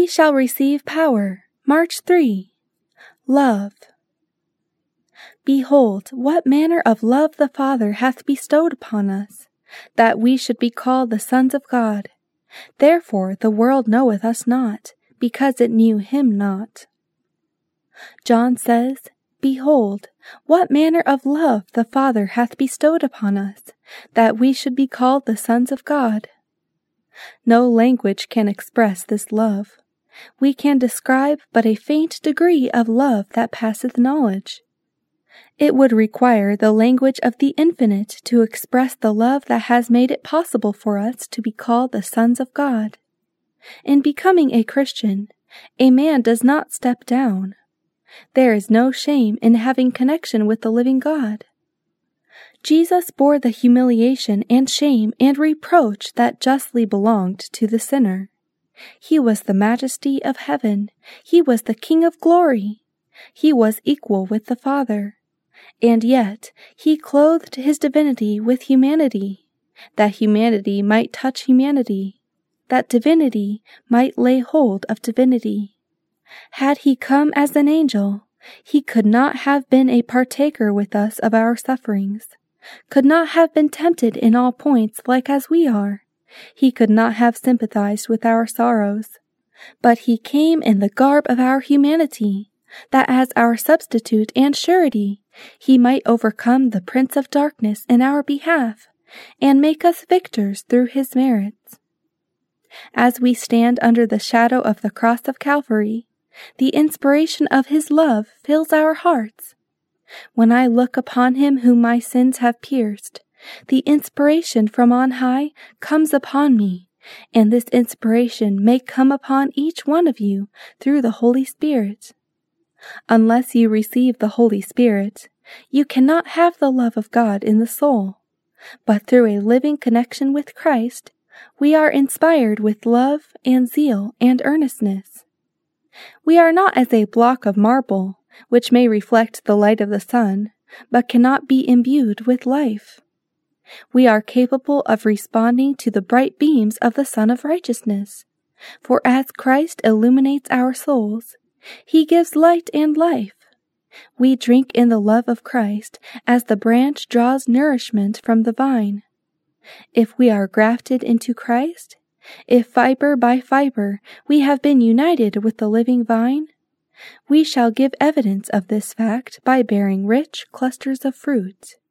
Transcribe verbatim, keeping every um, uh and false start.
Ye shall receive power. March three. Love. Behold, what manner of love the Father hath bestowed upon us, that we should be called the sons of God. Therefore the world knoweth us not, because it knew him not. John says, Behold, what manner of love the Father hath bestowed upon us, that we should be called the sons of God. No language can express this love. We can describe but a faint degree of love that passeth knowledge. It would require the language of the infinite to express the love that has made it possible for us to be called the sons of God. In becoming a Christian, a man does not step down. There is no shame in having connection with the living God. Jesus bore the humiliation and shame and reproach that justly belonged to the sinner. He was the majesty of heaven. He was the King of glory. He was equal with the Father. And yet he clothed his divinity with humanity, that humanity might touch humanity, that divinity might lay hold of divinity. Had he come as an angel, he could not have been a partaker with us of our sufferings, could not have been tempted in all points like as we are. He could not have sympathized with our sorrows. But he came in the garb of our humanity, that as our substitute and surety, he might overcome the prince of darkness in our behalf, and make us victors through his merits. As we stand under the shadow of the cross of Calvary, the inspiration of his love fills our hearts. When I look upon him whom my sins have pierced, the inspiration from on high comes upon me, and this inspiration may come upon each one of you through the Holy Spirit. Unless you receive the Holy Spirit, you cannot have the love of God in the soul. But through a living connection with Christ, we are inspired with love and zeal and earnestness. We are not as a block of marble, which may reflect the light of the sun, but cannot be imbued with life. We are capable of responding to the bright beams of the Sun of Righteousness, for as Christ illuminates our souls, he gives light and life. We drink in the love of Christ as the branch draws nourishment from the vine. If we are grafted into Christ, if fiber by fiber we have been united with the living vine, we shall give evidence of this fact by bearing rich clusters of fruit.